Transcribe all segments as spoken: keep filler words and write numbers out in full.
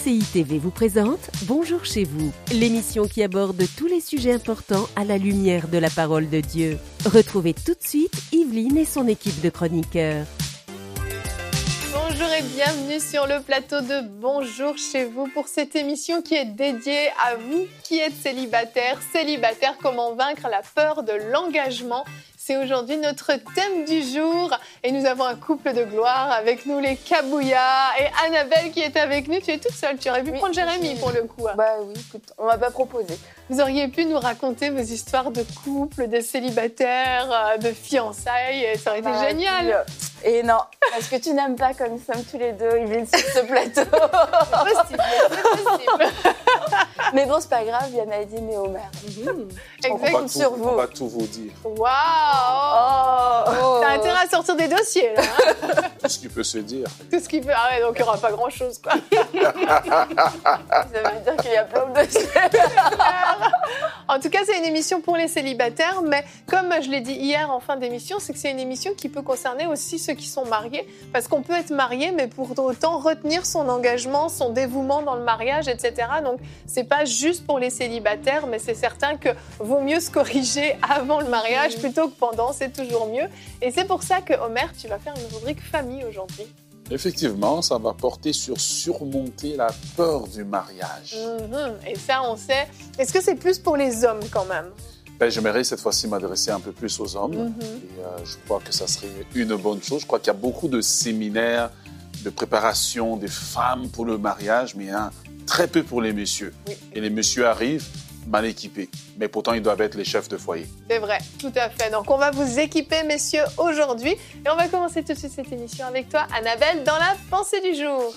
C I T V vous présente Bonjour chez vous, l'émission qui aborde tous les sujets importants à la lumière de la parole de Dieu. Retrouvez tout de suite Yveline et son équipe de chroniqueurs. Bonjour et bienvenue sur le plateau de Bonjour chez vous pour cette émission qui est dédiée à vous qui êtes célibataire. Célibataire, comment vaincre la peur de l'engagement. C'est aujourd'hui notre thème du jour et nous avons un couple de gloire avec nous, les Kabouya et Annabelle qui est avec nous. Tu es toute seule, tu aurais pu oui, prendre Jérémy pour le coup. Bah oui, écoute, on m'a pas proposé. Vous auriez pu nous raconter vos histoires de couple, de célibataires, de fiançailles, et ça aurait été bah, génial. Puis, et non, parce que tu n'aimes pas comme nous sommes tous les deux, ils viennent sur ce plateau. C'est possible, c'est possible. Mais bon, c'est pas grave, Yann a dit, mais Omer. Mmh. Exactement. Sur vous. On va tout vous dire. Waouh oh. oh. T'as intérêt à sortir des dossiers, là. Hein. Tout ce qui peut se dire. Tout ce qui peut. Ah ouais, donc il n'y aura pas grand-chose, quoi. Ça veut dire qu'il y a plein de dossiers. En tout cas, c'est une émission pour les célibataires, mais comme je l'ai dit hier en fin d'émission, c'est que c'est une émission qui peut concerner aussi ceux qui sont mariés, parce qu'on peut être marié, mais pour autant retenir son engagement, son dévouement dans le mariage, et cetera. Donc, c'est pas juste pour les célibataires, mais c'est certain que vaut mieux se corriger avant le mariage mmh. plutôt que pendant, c'est toujours mieux. Et c'est pour ça que, Omer, tu vas faire une rubrique famille aujourd'hui. Effectivement, ça va porter sur surmonter la peur du mariage. Mmh, et ça, on sait. Est-ce que c'est plus pour les hommes quand même ? Ben, j'aimerais cette fois-ci m'adresser un peu plus aux hommes. Mmh. Et euh, je crois que ça serait une bonne chose. Je crois qu'il y a beaucoup de séminaires de préparation des femmes pour le mariage, mais hein, très peu pour les messieurs. Oui. Et les messieurs arrivent mal équipés. Mais pourtant, ils doivent être les chefs de foyer. C'est vrai, tout à fait. Donc, on va vous équiper, messieurs, aujourd'hui. Et on va commencer tout de suite cette émission avec toi, Annabelle, dans la pensée du jour.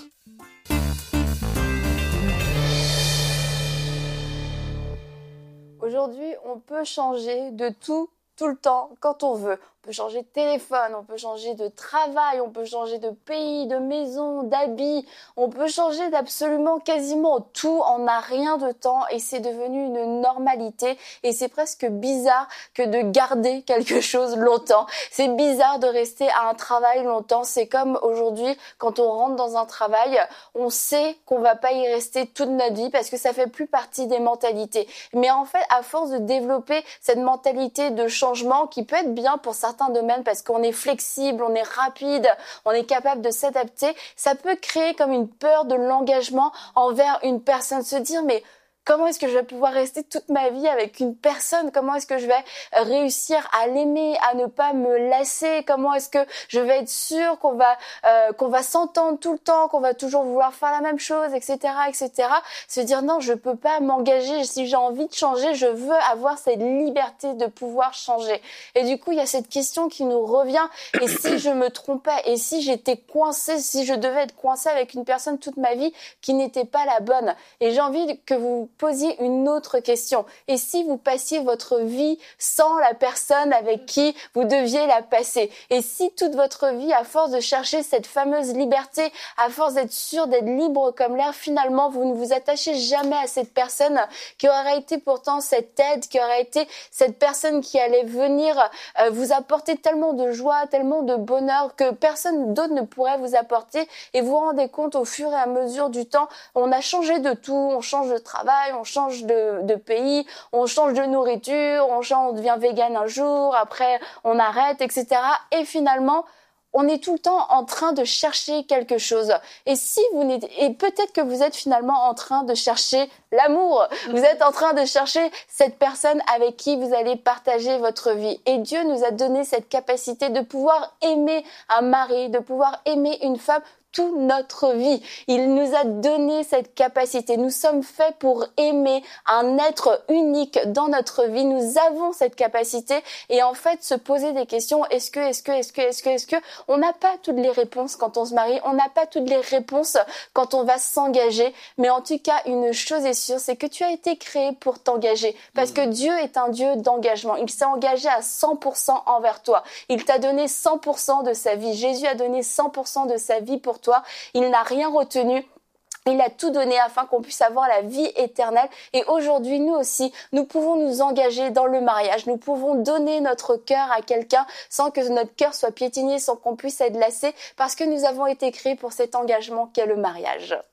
Aujourd'hui, on peut changer de tout, tout le temps, quand on veut. On peut changer de téléphone, on peut changer de travail, on peut changer de pays, de maison, d'habits. On peut changer d'absolument quasiment tout en un rien de temps et c'est devenu une normalité. Et c'est presque bizarre que de garder quelque chose longtemps. C'est bizarre de rester à un travail longtemps. C'est comme aujourd'hui, quand on rentre dans un travail, on sait qu'on va pas y rester toute notre vie parce que ça fait plus partie des mentalités. Mais en fait, à force de développer cette mentalité de changement qui peut être bien pour certains certains domaines parce qu'on est flexible, on est rapide, on est capable de s'adapter, ça peut créer comme une peur de l'engagement envers une personne, se dire mais comment est-ce que je vais pouvoir rester toute ma vie avec une personne? Comment est-ce que je vais réussir à l'aimer, à ne pas me lasser? Comment est-ce que je vais être sûre qu'on va euh, qu'on va s'entendre tout le temps, qu'on va toujours vouloir faire la même chose, et cetera, et cetera. Se dire non, je peux pas m'engager. Si j'ai envie de changer, je veux avoir cette liberté de pouvoir changer. Et du coup, il y a cette question qui nous revient. Et si je me trompais? Et si j'étais coincée? Si je devais être coincée avec une personne toute ma vie qui n'était pas la bonne? Et j'ai envie que vous posiez une autre question. Et si vous passiez votre vie sans la personne avec qui vous deviez la passer? Et si toute votre vie, à force de chercher cette fameuse liberté, à force d'être sûr d'être libre comme l'air, finalement, vous ne vous attachez jamais à cette personne qui aurait été pourtant cette aide, qui aurait été cette personne qui allait venir euh, vous apporter tellement de joie, tellement de bonheur que personne d'autre ne pourrait vous apporter. Et vous vous rendez compte au fur et à mesure du temps, on a changé de tout, on change de travail, on change de, de pays, on change de nourriture, on, change, on devient vegan un jour, après on arrête, et cetera. Et finalement, on est tout le temps en train de chercher quelque chose. Et si vous n'êtes, et peut-être que vous êtes finalement en train de chercher l'amour. Vous êtes en train de chercher cette personne avec qui vous allez partager votre vie. Et Dieu nous a donné cette capacité de pouvoir aimer un mari, de pouvoir aimer une femme toute notre vie. Il nous a donné cette capacité. Nous sommes faits pour aimer un être unique dans notre vie. Nous avons cette capacité et en fait se poser des questions. Est-ce que, est-ce que, est-ce que, est-ce que, est-ce que on n'a pas toutes les réponses quand on se marie. On n'a pas toutes les réponses quand on va s'engager. Mais en tout cas, une chose est sûre, c'est que tu as été créé pour t'engager. Parce que Dieu est un Dieu d'engagement. Il s'est engagé à cent pour cent envers toi. Il t'a donné cent pour cent de sa vie. Jésus a donné cent pour cent de sa vie pour toi. Il n'a rien retenu. Il a tout donné afin qu'on puisse avoir la vie éternelle. Et aujourd'hui, nous aussi, nous pouvons nous engager dans le mariage. Nous pouvons donner notre cœur à quelqu'un sans que notre cœur soit piétiné, sans qu'on puisse être lassé, parce que nous avons été créés pour cet engagement qu'est le mariage.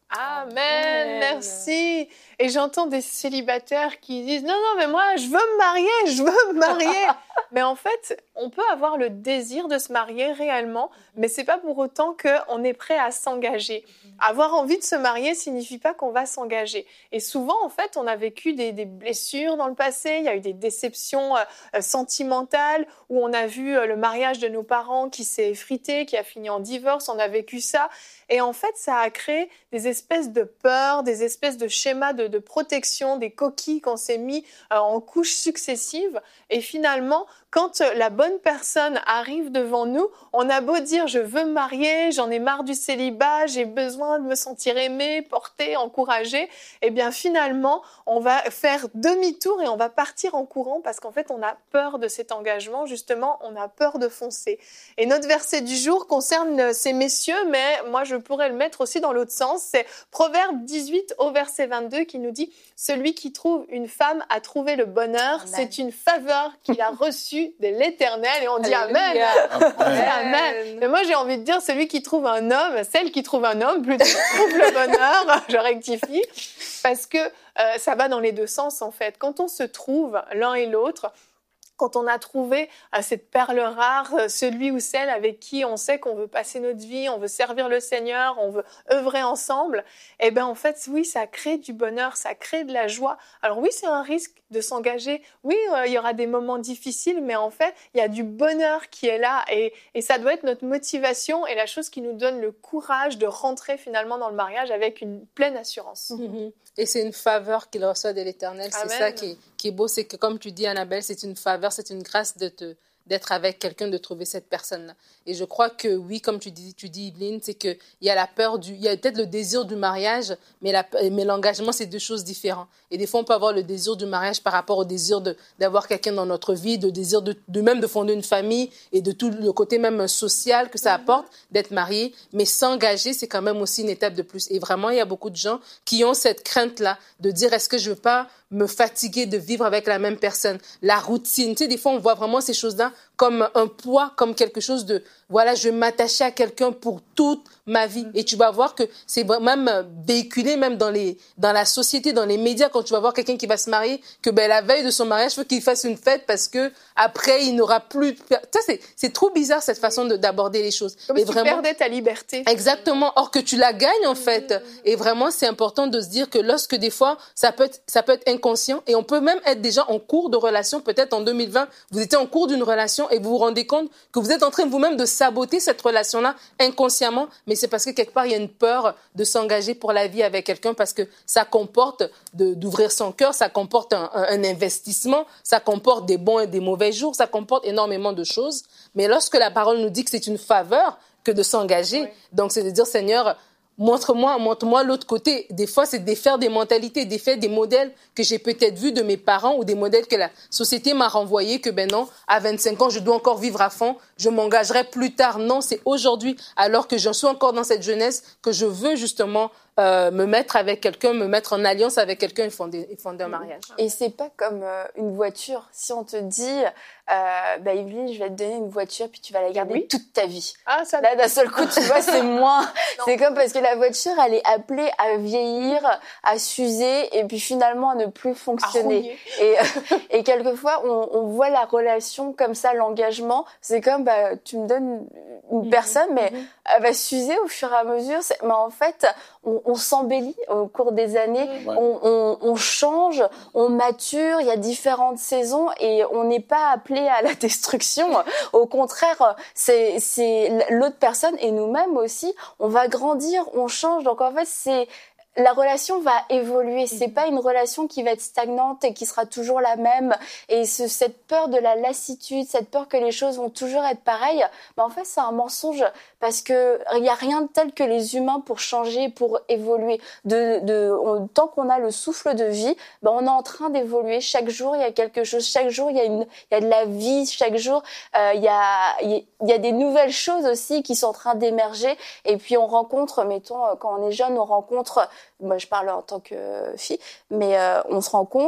Amen, Amen. Merci. Et j'entends des célibataires qui disent « Non, non, mais moi, je veux me marier, je veux me marier !» Mais en fait, on peut avoir le désir de se marier réellement, mais c'est pas pour autant qu'on est prêt à s'engager. Avoir envie de se marier signifie pas qu'on va s'engager. Et souvent, en fait, on a vécu des, des blessures dans le passé, il y a eu des déceptions euh, sentimentales, où on a vu euh, le mariage de nos parents qui s'est effrité, qui a fini en divorce, on a vécu ça. Et en fait, ça a créé des espèces de peurs, des espèces de schémas de, de protection, des coquilles qu'on s'est mis euh, en couches successives. Et finalement, quand la bonne personne arrive devant nous, on a beau dire « je veux me marier, j'en ai marre du célibat, j'ai besoin de me sentir aimée, portée, encouragée », eh bien finalement, on va faire demi-tour et on va partir en courant parce qu'en fait, on a peur de cet engagement, justement, on a peur de foncer. Et notre verset du jour concerne ces messieurs, mais moi, je pourrais le mettre aussi dans l'autre sens. C'est Proverbe dix-huit au verset vingt-deux qui nous dit « Celui qui trouve une femme a trouvé le bonheur, Amen. c'est une faveur qu'il a reçue de l'Éternel » et on dit Amen. Alléluia. Amen. Amen. Mais moi, j'ai envie de dire celui qui trouve un homme, celle qui trouve un homme, plutôt trouve le bonheur, je rectifie, parce que euh, ça va dans les deux sens en fait. Quand on se trouve l'un et l'autre, quand on a trouvé euh, cette perle rare, euh, celui ou celle avec qui on sait qu'on veut passer notre vie, on veut servir le Seigneur, on veut œuvrer ensemble, eh ben en fait, oui, ça crée du bonheur, ça crée de la joie. Alors oui, c'est un risque de s'engager. Oui, euh, il y aura des moments difficiles, mais en fait, il y a du bonheur qui est là et, et ça doit être notre motivation et la chose qui nous donne le courage de rentrer finalement dans le mariage avec une pleine assurance. Mm-hmm. Et c'est une faveur qu'il reçoit de l'Éternel. C'est Amen. ça qui est, qui est beau, c'est que comme tu dis, Annabelle, c'est une faveur, c'est une grâce de te, d'être avec quelqu'un, de trouver cette personne-là. Et je crois que oui, comme tu dis, tu dis Yveline, c'est qu'il y a la peur, du, il y a peut-être le désir du mariage, mais, la, mais l'engagement, c'est deux choses différentes. Et des fois, on peut avoir le désir du mariage par rapport au désir de, d'avoir quelqu'un dans notre vie, de désir de, de même de fonder une famille et de tout le côté même social que ça apporte, d'être marié. Mais s'engager, c'est quand même aussi une étape de plus. Et vraiment, il y a beaucoup de gens qui ont cette crainte-là de dire, est-ce que je veux pas me fatiguer de vivre avec la même personne? La routine, tu sais, des fois, on voit vraiment ces choses-là comme un poids, comme quelque chose de, voilà, je vais m'attacher à quelqu'un pour toute ma vie. Et tu vas voir que c'est même véhiculé même dans les, dans la société, dans les médias, quand tu vas voir quelqu'un qui va se marier, que ben, la veille de son mariage, il faut qu'il fasse une fête parce que après, il n'aura plus de... Ça, c'est, c'est trop bizarre, cette façon de, d'aborder les choses. Comme et si vraiment, tu perdais ta liberté. Exactement. Or que tu la gagnes, en fait. Et vraiment, c'est important de se dire que lorsque des fois, ça peut être, ça peut être inconscient et on peut même être déjà en cours de relation, peut-être en deux mille vingt, vous étiez en cours d'une relation et vous vous rendez compte que vous êtes en train vous-même de saboter cette relation-là inconsciemment, mais c'est parce que quelque part, il y a une peur de s'engager pour la vie avec quelqu'un parce que ça comporte de, d'ouvrir son cœur, ça comporte un, un, un investissement, ça comporte des bons et des mauvais jours, ça comporte énormément de choses. Mais lorsque la parole nous dit que c'est une faveur que de s'engager, oui. Donc c'est de dire, Seigneur, montre-moi, montre-moi l'autre côté. Des fois, c'est défaire des mentalités, défaire des modèles que j'ai peut-être vus de mes parents ou des modèles que la société m'a renvoyés, que ben non, à vingt-cinq ans, je dois encore vivre à fond, je m'engagerai plus tard. Non, c'est aujourd'hui, alors que j'en suis encore dans cette jeunesse, que je veux justement euh, me mettre avec quelqu'un, me mettre en alliance avec quelqu'un et fonder, et fonder un mariage. Et c'est pas comme euh, une voiture. Si on te dit, euh, bah Yveline, je vais te donner une voiture, puis tu vas la garder oui. toute ta vie. Ah, ça... Là, d'un seul coup, tu vois, c'est moins. C'est comme parce que la voiture, elle est appelée à vieillir, à s'user, et puis finalement à ne plus fonctionner. Et, et quelquefois, on, on voit la relation comme ça, l'engagement. C'est comme, bah, tu me donnes une mmh, personne, mais mmh. elle va s'user au fur et à mesure. C'est, mais en fait, on, on s'embellit au cours des années, mmh. on, on, on change, on mature, il y a différentes saisons, et on n'est pas appelé à la destruction. Au contraire, c'est, c'est l'autre personne et nous-mêmes aussi, on va grandir, on change. Donc en fait, c'est la relation va évoluer. C'est pas une relation qui va être stagnante et qui sera toujours la même. Et ce, cette peur de la lassitude, cette peur que les choses vont toujours être pareilles, ben en fait, c'est un mensonge parce que il y a rien de tel que les humains pour changer, pour évoluer. De, de, on, tant qu'on a le souffle de vie, ben on est en train d'évoluer. Chaque jour, il y a quelque chose. Chaque jour, il y a une, il y a de la vie. Chaque jour, euh, il y a, il y a des nouvelles choses aussi qui sont en train d'émerger. Et puis, on rencontre, mettons, quand on est jeune, on rencontre. Moi, je parle en tant que fille, mais euh, on se rencontre,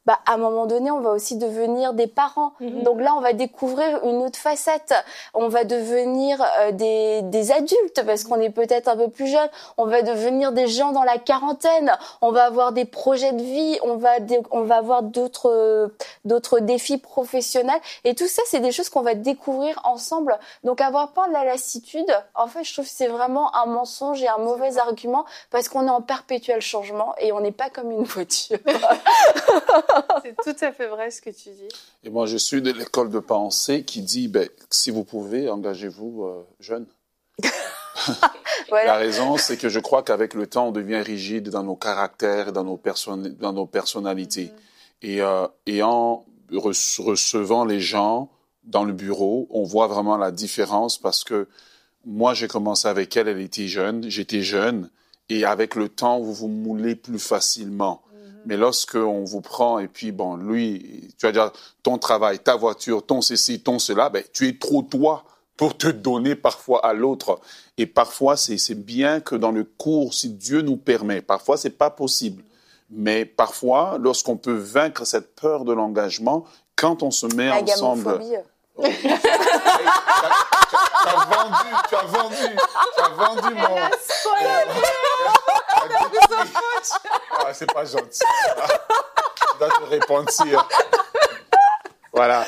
bah, à un moment donné, on va aussi devenir des parents. Mm-hmm. Donc là, on va découvrir une autre facette. On va devenir euh, des, des adultes parce qu'on est peut-être un peu plus jeune. On va devenir des gens dans la quarantaine. On va avoir des projets de vie. On va, dé- on va avoir d'autres, euh, d'autres défis professionnels. Et tout ça, c'est des choses qu'on va découvrir ensemble. Donc avoir peur de la lassitude, en fait, je trouve que c'est vraiment un mensonge et un mauvais argument parce qu'on est en perpétuel changement et on n'est pas comme une voiture. C'est tout à fait vrai ce que tu dis. Et moi, je suis de l'école de pensée qui dit, ben, si vous pouvez, engagez-vous euh, jeune. Voilà. La raison, c'est que je crois qu'avec le temps, on devient rigide dans nos caractères et dans nos, perso- dans nos personnalités. Mm-hmm. Et, euh, et en re- recevant les gens dans le bureau, on voit vraiment la différence parce que moi, j'ai commencé avec elle, elle était jeune, j'étais jeune, et avec le temps, vous vous moulez plus facilement. Mais lorsque on vous prend et puis bon, lui, tu vas dire ton travail, ta voiture, ton ceci, ton cela, ben tu es trop toi pour te donner parfois à l'autre. Et parfois c'est c'est bien que dans le cours, si Dieu nous permet, parfois c'est pas possible, mais parfois lorsqu'on peut vaincre cette peur de l'engagement, quand on se met La ensemble. gamophobie. Oh. Hey, tu, as, tu as vendu, tu as vendu, tu as vendu mon. Ah, c'est pas gentil. Tu dois te repentir. Voilà.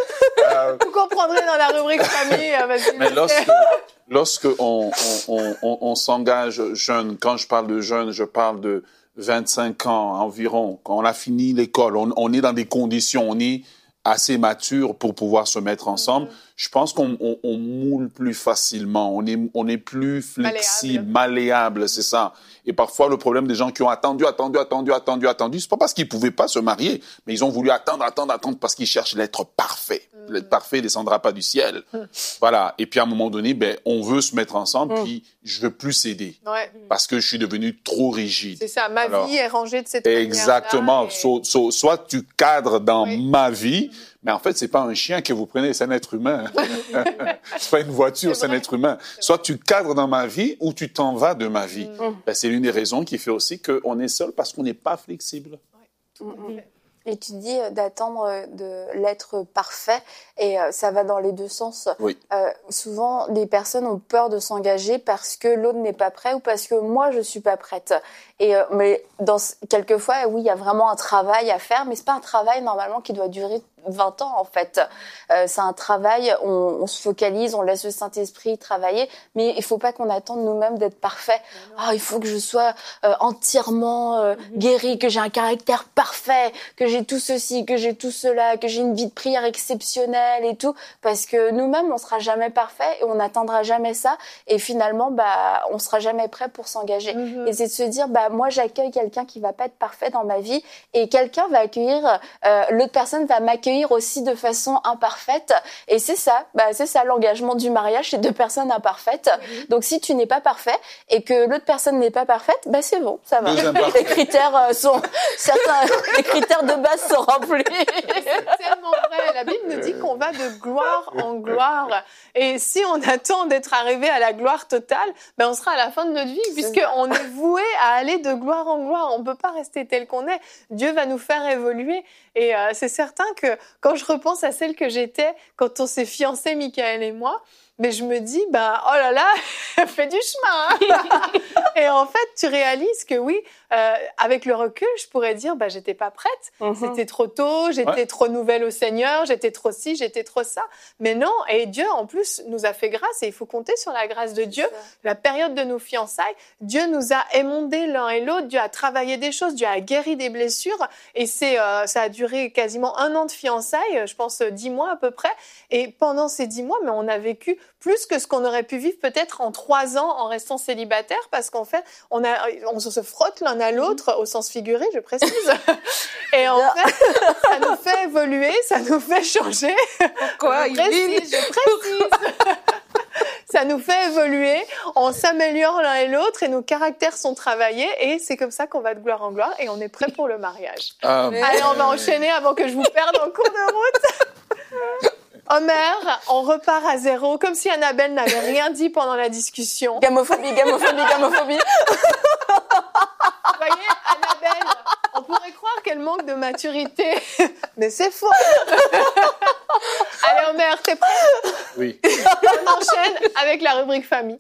Euh, Vous comprendrez dans la rubrique famille. Mais lorsque, lorsque on, on, on, on s'engage jeune, quand je parle de jeune, je parle de vingt-cinq ans environ. Quand on a fini l'école, on, on est dans des conditions, on est assez mature pour pouvoir se mettre ensemble. Mm-hmm. Je pense qu'on on, on moule plus facilement, on est, on est plus flexible, malléable, malléable c'est ça. Et parfois, le problème des gens qui ont attendu, attendu, attendu, attendu, attendu, c'est pas parce qu'ils pouvaient pas se marier, mais ils ont voulu attendre, attendre, attendre parce qu'ils cherchent l'être parfait. Mm. L'être parfait descendra pas du ciel. Mm. Voilà. Et puis, à un moment donné, ben, on veut se mettre ensemble, mm. puis je veux plus céder. Ouais. Parce que je suis devenu trop rigide. C'est ça. Ma Alors, vie est rangée de cette exactement. manière-là. Exactement. Et... So, so, soit tu cadres dans oui. ma vie, mm. mais en fait, c'est pas un chien que vous prenez, c'est un être humain. C'est pas une voiture, c'est, c'est un être humain. Soit tu cadres dans ma vie ou tu t'en vas de ma vie. Mm. Ben, c'est l'une des raisons qui fait aussi qu'on est seul parce qu'on n'est pas flexible. Ouais. Mm. Et tu dis d'attendre de l'être parfait et ça va dans les deux sens. Oui. Euh, souvent, les personnes ont peur de s'engager parce que l'autre n'est pas prêt ou parce que moi, je suis pas prête. Et euh, mais dans quelquefois, oui, il y a vraiment un travail à faire, mais c'est pas un travail normalement qui doit durer vingt ans en fait. Euh, c'est un travail, on, on se focalise, on laisse le Saint-Esprit travailler, mais il faut pas qu'on attende nous-mêmes d'être parfaits. Ah, il faut que je sois euh, entièrement euh, guérie, que j'ai un caractère parfait, que j'ai tout ceci, que j'ai tout cela, que j'ai une vie de prière exceptionnelle et tout, parce que nous-mêmes on sera jamais parfait et on n'atteindra jamais ça et finalement bah on sera jamais prêt pour s'engager. Mm-hmm. Et c'est de se dire bah moi j'accueille quelqu'un qui va pas être parfait dans ma vie et quelqu'un va accueillir euh, l'autre personne va m'accueillir aussi de façon imparfaite et c'est ça bah c'est ça l'engagement du mariage, c'est deux personnes imparfaites. Mm-hmm. Donc si tu n'es pas parfait et que l'autre personne n'est pas parfaite, bah c'est bon, ça va. Les critères euh, sont certains les critères de base sont remplis. C'est tellement vrai. La Bible nous dit qu'on va de gloire en gloire. Et si on attend d'être arrivé à la gloire totale, ben on sera à la fin de notre vie, puisqu'on est voué à aller de gloire en gloire. On ne peut pas rester tel qu'on est. Dieu va nous faire évoluer. Et euh, c'est certain que quand je repense à celle que j'étais quand on s'est fiancés, Michael et moi, mais je me dis, bah, oh là là, elle fait du chemin. Hein. Et en fait, tu réalises que oui, euh, avec le recul, je pourrais dire, bah, j'étais pas prête. Mm-hmm. C'était trop tôt, j'étais ouais. trop nouvelle au Seigneur, j'étais trop ci, j'étais trop ça. Mais non, et Dieu, en plus, nous a fait grâce et il faut compter sur la grâce de Dieu. La période de nos fiançailles, Dieu nous a émondés l'un et l'autre, Dieu a travaillé des choses, Dieu a guéri des blessures. Et c'est, euh, ça a duré quasiment un an de fiançailles, je pense dix mois à peu près. Et pendant ces dix mois, mais on a vécu plus que ce qu'on aurait pu vivre peut-être en trois ans en restant célibataire, parce qu'en fait, on, a, on se frotte l'un à l'autre, au sens figuré, je précise. Et en fait, ça nous fait évoluer, ça nous fait changer. Pourquoi je précise, je précise. Ça nous fait évoluer, on s'améliore l'un et l'autre et nos caractères sont travaillés et c'est comme ça qu'on va de gloire en gloire et on est prêt pour le mariage. Um, Allez, on va enchaîner avant que je vous perde en cours de route. Omer, on repart à zéro, comme si Annabelle n'avait rien dit pendant la discussion. Gamophobie, gamophobie, gamophobie. Vous voyez, Annabelle, on pourrait croire que qu'elle manque de maturité. Mais c'est faux. Allez, Omer, t'es prêt? Oui. On enchaîne avec la rubrique famille.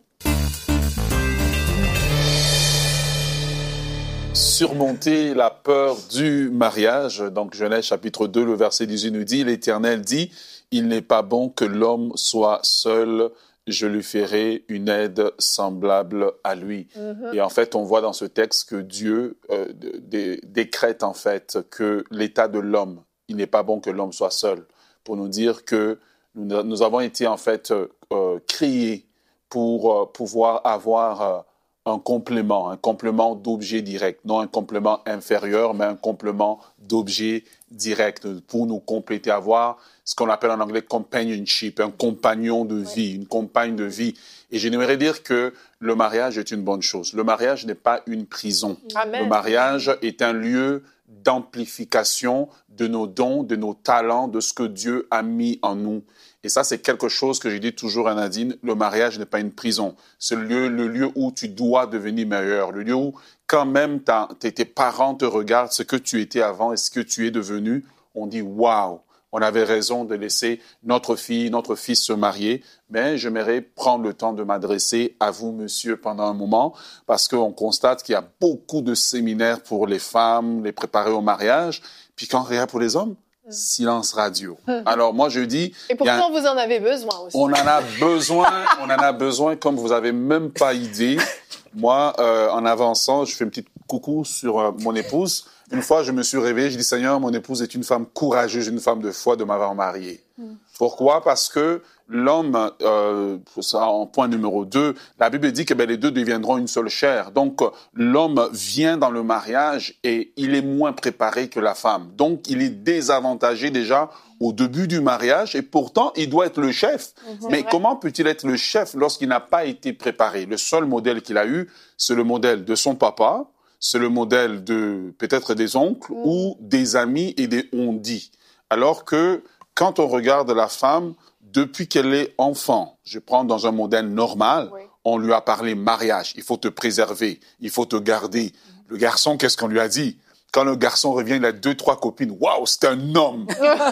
Surmonter la peur du mariage. Donc, Genèse chapitre deux, le verset dix-huit nous dit, l'Éternel dit, il n'est pas bon que l'homme soit seul, je lui ferai une aide semblable à lui. Mm-hmm. Et en fait, on voit dans ce texte que Dieu euh, dé- décrète en fait que l'état de l'homme, il n'est pas bon que l'homme soit seul, pour nous dire que nous, nous avons été en fait euh, créés pour euh, pouvoir avoir euh, un complément, un complément d'objet direct, non un complément inférieur, mais un complément d'objet direct pour nous compléter, avoir ce qu'on appelle en anglais companionship, un compagnon de vie, une compagne de vie. Et j'aimerais dire que le mariage est une bonne chose. Le mariage n'est pas une prison. Amen. Le mariage est un lieu d'amplification de nos dons, de nos talents, de ce que Dieu a mis en nous. Et ça, c'est quelque chose que je dis toujours à Nadine, le mariage n'est pas une prison. C'est le lieu, le lieu où tu dois devenir meilleur, le lieu où quand même tes parents te regardent, ce que tu étais avant et ce que tu es devenu, on dit « waouh ». On avait raison de laisser notre fille, notre fils se marier, mais j'aimerais prendre le temps de m'adresser à vous, monsieur, pendant un moment, parce qu'on constate qu'il y a beaucoup de séminaires pour les femmes, les préparer au mariage, puis quand rien pour les hommes, mmh. silence radio. Mmh. Alors moi, je dis... Et pourtant, un... vous en avez besoin aussi. On en a besoin, on en a besoin comme vous n'avez même pas idée. Moi, euh, en avançant, je fais une petite coucou sur euh, mon épouse. Une fois, je me suis réveillé, je dis, Seigneur, mon épouse est une femme courageuse, une femme de foi de m'avoir marié. Mm. Pourquoi? Parce que l'homme, euh, ça, en point numéro deux, la Bible dit que ben, les deux deviendront une seule chair. Donc, l'homme vient dans le mariage et il est moins préparé que la femme. Donc, il est désavantagé déjà au début du mariage et pourtant, il doit être le chef. Mm-hmm. Mais comment peut-il être le chef lorsqu'il n'a pas été préparé? Le seul modèle qu'il a eu, c'est le modèle de son papa, c'est le modèle de peut-être des oncles mmh. ou des amis et des on-dit. Alors que quand on regarde la femme, depuis qu'elle est enfant, je prends dans un modèle normal, oui. on lui a parlé mariage, il faut te préserver, il faut te garder. Mmh. Le garçon, qu'est-ce qu'on lui a dit? Quand le garçon revient, il a deux, trois copines. Waouh, c'est un homme!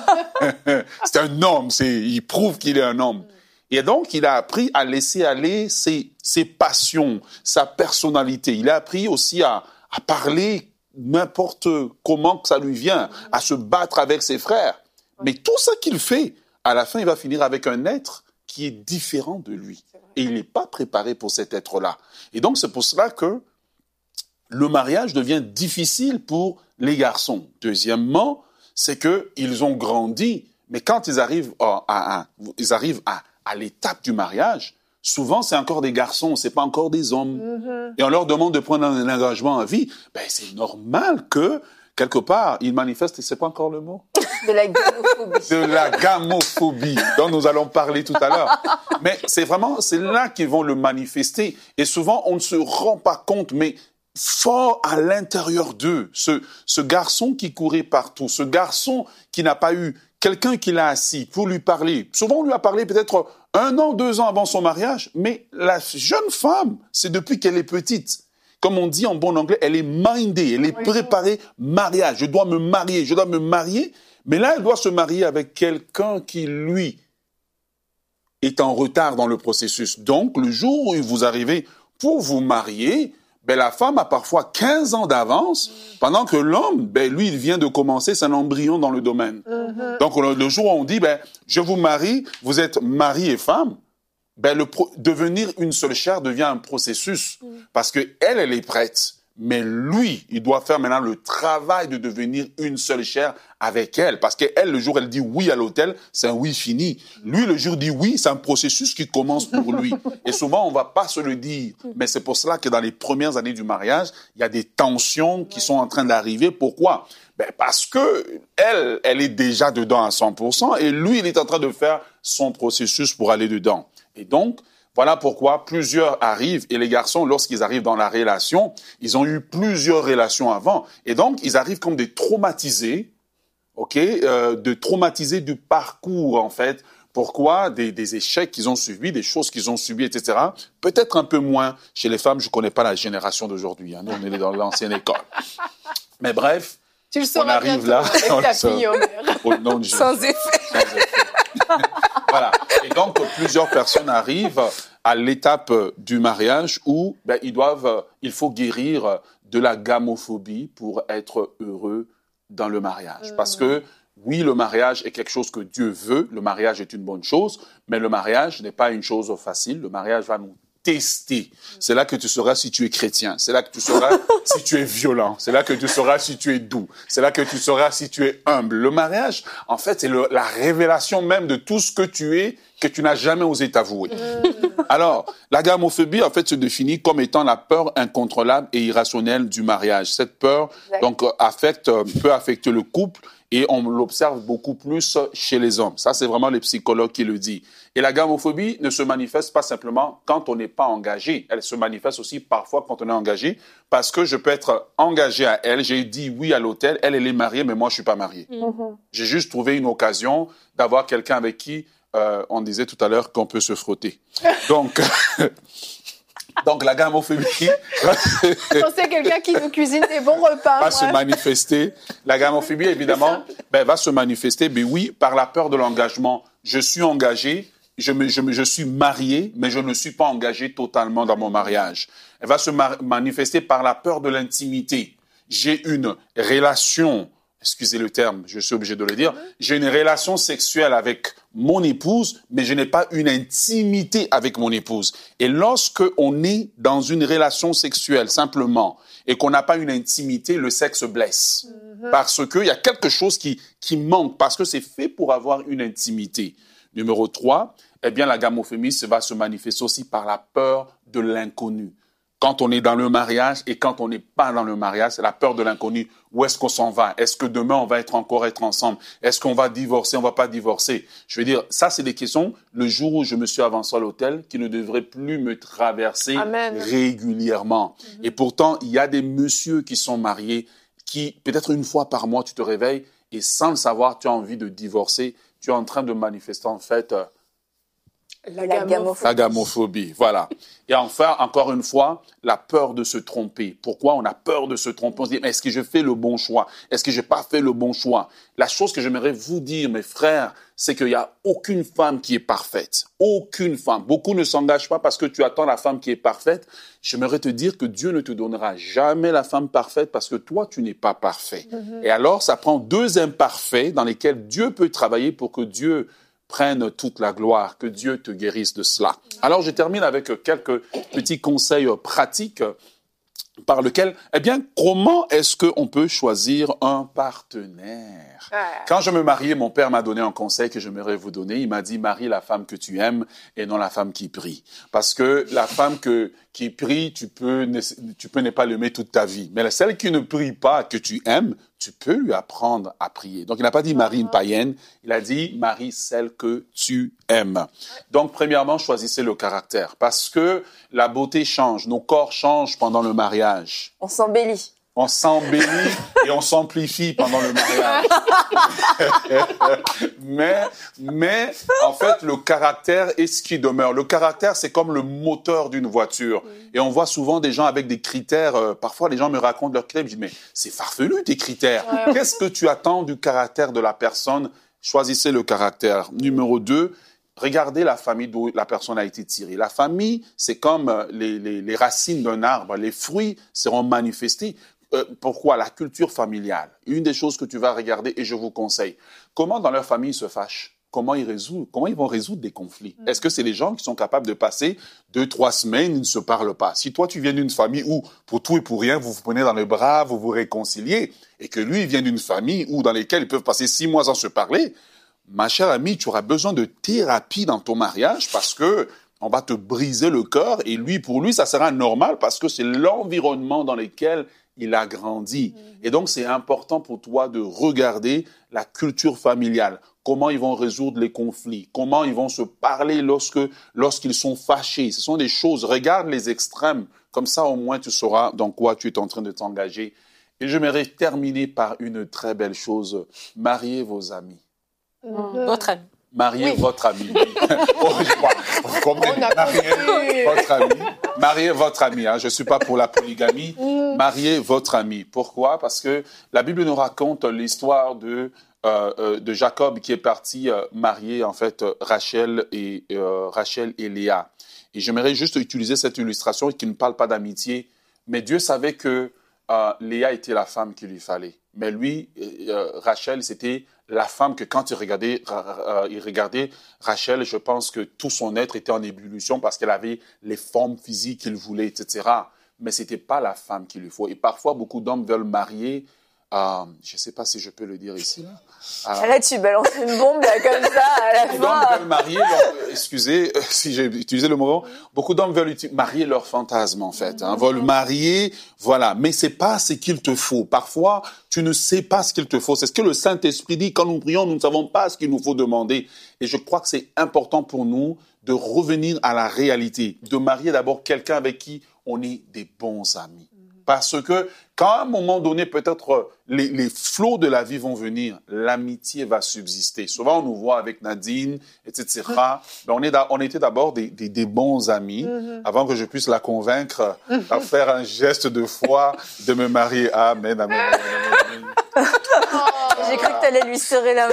C'est un homme, c'est, il prouve qu'il est un homme. Mmh. Et donc, il a appris à laisser aller ses, ses passions, sa personnalité. Il a appris aussi à à parler n'importe comment que ça lui vient, à se battre avec ses frères. Mais tout ça qu'il fait, à la fin, il va finir avec un être qui est différent de lui. Et il n'est pas préparé pour cet être-là. Et donc, c'est pour cela que le mariage devient difficile pour les garçons. Deuxièmement, c'est qu'ils ont grandi, mais quand ils arrivent à, à, à, ils arrivent à, à l'étape du mariage, souvent, c'est encore des garçons, c'est pas encore des hommes. Mm-hmm. Et on leur demande de prendre un engagement à vie. Ben, c'est normal que, quelque part, ils manifestent, c'est pas encore le mot? De la gamophobie. De la gamophobie, dont nous allons parler tout à l'heure. Mais c'est vraiment, c'est là qu'ils vont le manifester. Et souvent, on ne se rend pas compte, mais fort à l'intérieur d'eux, ce, ce garçon qui courait partout, ce garçon qui n'a pas eu quelqu'un qui l'a assis pour lui parler. Souvent, on lui a parlé peut-être un an, deux ans avant son mariage, mais la jeune femme, c'est depuis qu'elle est petite. Comme on dit en bon anglais, elle est mindée, elle est oui, préparée mariage. Je dois me marier, je dois me marier. Mais là, elle doit se marier avec quelqu'un qui, lui, est en retard dans le processus. Donc, le jour où vous arrivez pour vous marier, ben, la femme a parfois quinze ans d'avance, pendant que l'homme, ben, lui, il vient de commencer, c'est un embryon dans le domaine. Mm-hmm. Donc, le, le jour où on dit, ben, je vous marie, vous êtes mari et femme, ben, le pro- devenir une seule chair devient un processus. Mm. Parce que elle, elle est prête. Mais lui, il doit faire maintenant le travail de devenir une seule chair avec elle. Parce qu'elle, le jour où elle dit oui à l'hôtel, c'est un oui fini. Lui, le jour où il dit oui, c'est un processus qui commence pour lui. Et souvent, on ne va pas se le dire. Mais c'est pour cela que dans les premières années du mariage, il y a des tensions qui sont en train d'arriver. Pourquoi? Ben parce que elle, elle est déjà dedans à cent pour cent et lui, il est en train de faire son processus pour aller dedans. Et donc, voilà pourquoi plusieurs arrivent, et les garçons, lorsqu'ils arrivent dans la relation, ils ont eu plusieurs relations avant, et donc ils arrivent comme des traumatisés, ok, euh, de traumatisés du parcours en fait. Pourquoi? Des, des échecs qu'ils ont subis, des choses qu'ils ont subies, et cetera. Peut-être un peu moins chez les femmes, je connais pas la génération d'aujourd'hui, hein. Nous on est dans l'ancienne école. Mais bref, Tu le sauras arrive bientôt là, avec on ta le saura. fille, Omer. Au nom de Jésus. Sans effet. Sans effet. Voilà. Et donc, plusieurs personnes arrivent à l'étape du mariage où ben, ils doivent, il faut guérir de la gamophobie pour être heureux dans le mariage. Mmh. Parce que, oui, le mariage est quelque chose que Dieu veut. Le mariage est une bonne chose, mais le mariage n'est pas une chose facile. Le mariage va nous tester. C'est là que tu sauras si tu es chrétien. C'est là que tu sauras si tu es violent. C'est là que tu sauras si tu es doux. C'est là que tu sauras si tu es humble. Le mariage, en fait, c'est le, la révélation même de tout ce que tu es que tu n'as jamais osé t'avouer. Mmh. Alors, la gamophobie, en fait, se définit comme étant la peur incontrôlable et irrationnelle du mariage. Cette peur, exact. donc, affecte, peut affecter le couple et on l'observe beaucoup plus chez les hommes. Ça, c'est vraiment les psychologues qui le disent. Et la gamophobie ne se manifeste pas simplement quand on n'est pas engagé. Elle se manifeste aussi parfois quand on est engagé, parce que je peux être engagé à elle. J'ai dit oui à l'hôtel, elle, elle est mariée, mais moi, je suis pas marié. Mm-hmm. J'ai juste trouvé une occasion d'avoir quelqu'un avec qui euh, on disait tout à l'heure qu'on peut se frotter. Donc... Donc, la gamophobie... Quand c'est quelqu'un qui nous cuisine des bons repas. Va ouais. se manifester. La gamophobie, évidemment, ben, va se manifester, ben oui, par la peur de l'engagement. Je suis engagé, je, me, je, me, je suis marié, mais je ne suis pas engagé totalement dans mon mariage. Elle va se ma- manifester par la peur de l'intimité. J'ai une relation... Excusez le terme, je suis obligé de le dire. J'ai une relation sexuelle avec mon épouse, mais je n'ai pas une intimité avec mon épouse. Et lorsque on est dans une relation sexuelle simplement et qu'on n'a pas une intimité, le sexe blesse. Mm-hmm. Parce qu'il y a quelque chose qui, qui manque, parce que c'est fait pour avoir une intimité. Numéro trois, eh bien, la gamophobie va se manifester aussi par la peur de l'inconnu. Quand on est dans le mariage et quand on n'est pas dans le mariage, c'est la peur de l'inconnu. Où est-ce qu'on s'en va? Est-ce que demain, on va être encore être ensemble? Est-ce qu'on va divorcer? On va pas divorcer? Je veux dire, ça, c'est des questions, le jour où je me suis avancé à l'hôtel, qui ne devraient plus me traverser Amen. régulièrement. Mm-hmm. Et pourtant, il y a des messieurs qui sont mariés, qui, peut-être une fois par mois, tu te réveilles et sans le savoir, tu as envie de divorcer. Tu es en train de manifester, en fait, euh, La gamophobie. La gamophobie, voilà. Et enfin, encore une fois, la peur de se tromper. Pourquoi on a peur de se tromper? On se dit, mais est-ce que je fais le bon choix? Est-ce que je n'ai pas fait le bon choix? La chose que j'aimerais vous dire, mes frères, c'est qu'il n'y a aucune femme qui est parfaite. Aucune femme. Beaucoup ne s'engagent pas parce que tu attends la femme qui est parfaite. J'aimerais te dire que Dieu ne te donnera jamais la femme parfaite parce que toi, tu n'es pas parfait. Mm-hmm. Et alors, ça prend deux imparfaits dans lesquels Dieu peut travailler pour que Dieu prenne toute la gloire, que Dieu te guérisse de cela. Alors, je termine avec quelques petits conseils pratiques par lesquels, eh bien, comment est-ce qu'on peut choisir un partenaire? Quand je me mariais, mon père m'a donné un conseil que j'aimerais vous donner. Il m'a dit, marie la femme que tu aimes et non la femme qui prie. Parce que la femme que, qui prie, tu peux, ne, tu peux ne pas l'aimer toute ta vie. Mais celle qui ne prie pas, que tu aimes, tu peux lui apprendre à prier. Donc, il n'a pas dit marie une païenne. Il a dit marie celle que tu aimes. Donc, premièrement, choisissez le caractère. Parce que la beauté change. Nos corps changent pendant le mariage. On s'embellit. On s'embellit et on s'amplifie pendant le mariage. mais, mais, en fait, le caractère est ce qui demeure. Le caractère, c'est comme le moteur d'une voiture. Oui. Et on voit souvent des gens avec des critères. Euh, parfois, les gens me racontent leurs critères. Je dis, mais c'est farfelu, tes critères. Ouais. Qu'est-ce que tu attends du caractère de la personne? Choisissez le caractère. Numéro deux, regardez la famille d'où la personne a été tirée. La famille, c'est comme les, les, les racines d'un arbre. Les fruits seront manifestés. Euh, pourquoi? La culture familiale. Une des choses que tu vas regarder, et je vous conseille, comment dans leur famille ils se fâchent? Comment ils résoudent? Comment ils vont résoudre des conflits? Mmh. Est-ce que c'est les gens qui sont capables de passer deux, trois semaines, ils ne se parlent pas? Si toi, tu viens d'une famille où, pour tout et pour rien, vous vous prenez dans les bras, vous vous réconciliez, et que lui, il vient d'une famille où, dans lesquelles ils peuvent passer six mois sans se parler, ma chère amie, tu auras besoin de thérapie dans ton mariage parce que on va te briser le cœur, et lui, pour lui, ça sera normal parce que c'est l'environnement dans lequel il a grandi. Mmh. Et donc, c'est important pour toi de regarder la culture familiale. Comment ils vont résoudre les conflits? Comment ils vont se parler lorsque, lorsqu'ils sont fâchés? Ce sont des choses, regarde les extrêmes. Comme ça, au moins, tu sauras dans quoi tu es en train de t'engager. Et j'aimerais terminer par une très belle chose. Mariez vos amis. Mmh. Votre ami. Mariez oui. votre ami. oh, je crois, comme on a marié votre ami. mariez votre ami. Hein. Je ne suis pas pour la polygamie. Mariez votre ami. Pourquoi? Parce que la Bible nous raconte l'histoire de, euh, euh, de Jacob qui est parti euh, marier en fait Rachel et, euh, Rachel et Léa. Et j'aimerais juste utiliser cette illustration qui ne parle pas d'amitié. Mais Dieu savait que euh, Léa était la femme qu'il lui fallait. Mais lui, euh, Rachel, c'était la femme que quand il regardait, euh, il regardait Rachel, je pense que tout son être était en ébullition parce qu'elle avait les formes physiques qu'il voulait, et cetera. Mais ce n'était pas la femme qu'il lui faut. Et parfois, beaucoup d'hommes veulent marier. Euh, je ne sais pas si je peux le dire ici. Là, euh, là tu balances une bombe là, comme ça à la beaucoup fin. d'hommes veulent marier, leur, excusez euh, si j'ai utilisé le mot, beaucoup d'hommes veulent marier leur fantasme en fait, hein, veulent marier, voilà, mais c'est pas ce qu'il te faut. Parfois, tu ne sais pas ce qu'il te faut. C'est ce que le Saint-Esprit dit. Quand nous prions, nous ne savons pas ce qu'il nous faut demander. Et je crois que c'est important pour nous de revenir à la réalité, de marier d'abord quelqu'un avec qui on est des bons amis. Parce que quand à un moment donné, peut-être les, les flots de la vie vont venir, l'amitié va subsister. Souvent, on nous voit avec Nadine, et cetera. Mais on, est da, on était d'abord des, des, des bons amis, mm-hmm. avant que je puisse la convaincre à faire un geste de foi, de me marier. Amen, amen, amen, amen. Oh, j'ai cru que tu allais lui serrer la main.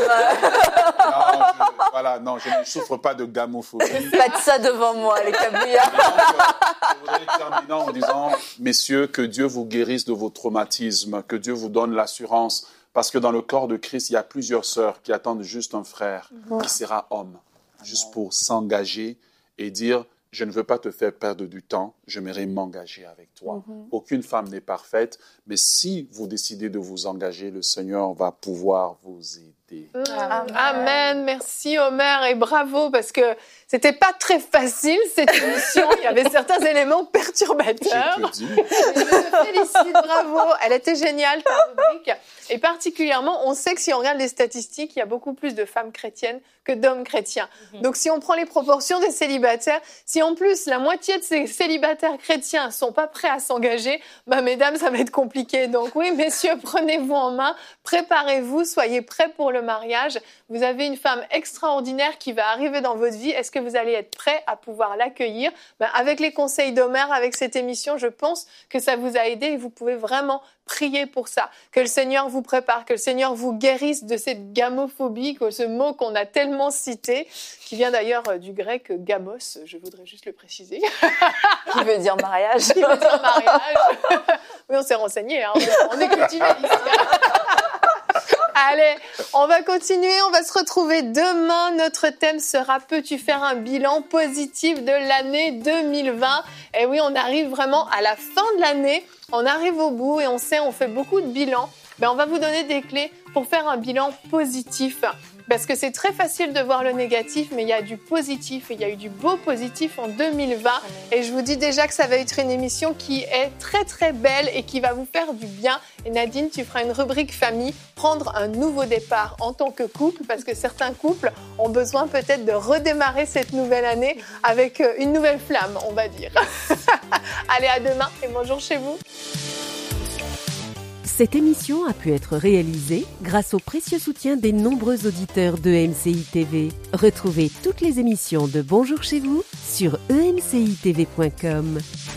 Non, je, voilà, non, je ne souffre pas de gamophobie. Pas de ça devant moi, les cabouillards. Je voudrais terminer en disant, messieurs, que Dieu vous guérisse de vos traumatismes, que Dieu vous donne l'assurance, parce que dans le corps de Christ, il y a plusieurs sœurs qui attendent juste un frère qui sera homme, juste pour s'engager et dire, je ne veux pas te faire perdre du temps, j'aimerais m'engager avec toi. Mm-hmm. Aucune femme n'est parfaite, mais si vous décidez de vous engager, le Seigneur va pouvoir vous aider. Amen. Amen. Merci Omer et bravo parce que c'était pas très facile cette émission. Il y avait certains éléments perturbateurs. Je te dis. Je te félicite, bravo. Elle était géniale ta rubrique. Et particulièrement, on sait que si on regarde les statistiques, il y a beaucoup plus de femmes chrétiennes que d'hommes chrétiens. Mm-hmm. Donc si on prend les proportions des célibataires, si en plus la moitié de ces célibataires chrétiens sont pas prêts à s'engager, bah mesdames, ça va être compliqué. Donc oui, messieurs, prenez-vous en main, préparez-vous, soyez prêts pour le mariage. Vous avez une femme extraordinaire qui va arriver dans votre vie. Est-ce que vous allez être prêts à pouvoir l'accueillir? Ben, avec les conseils d'Omer, avec cette émission, je pense que ça vous a aidé et vous pouvez vraiment prier pour ça. Que le Seigneur vous prépare, que le Seigneur vous guérisse de cette gamophobie, ce mot qu'on a tellement cité, qui vient d'ailleurs du grec gamos, je voudrais juste le préciser. Qui veut dire mariage. Qui veut dire mariage. Oui, on s'est renseigné, hein. On est cultivés ici. Allez, on va continuer, on va se retrouver demain. Notre thème sera « Peux-tu faire un bilan positif de l'année deux mille vingt ?» Et oui, on arrive vraiment à la fin de l'année, on arrive au bout et on sait, on fait beaucoup de bilans. Ben, on va vous donner des clés pour faire un bilan positif. Parce que c'est très facile de voir le négatif, mais il y a du positif et il y a eu du beau positif en deux mille vingt. Et je vous dis déjà que ça va être une émission qui est très très belle et qui va vous faire du bien. Et Nadine, tu feras une rubrique famille, prendre un nouveau départ en tant que couple, parce que certains couples ont besoin peut-être de redémarrer cette nouvelle année avec une nouvelle flamme, on va dire. Allez, à demain et bonjour chez vous. Cette émission a pu être réalisée grâce au précieux soutien des nombreux auditeurs de E M C I T V. Retrouvez toutes les émissions de Bonjour chez vous sur e m c i t v point com.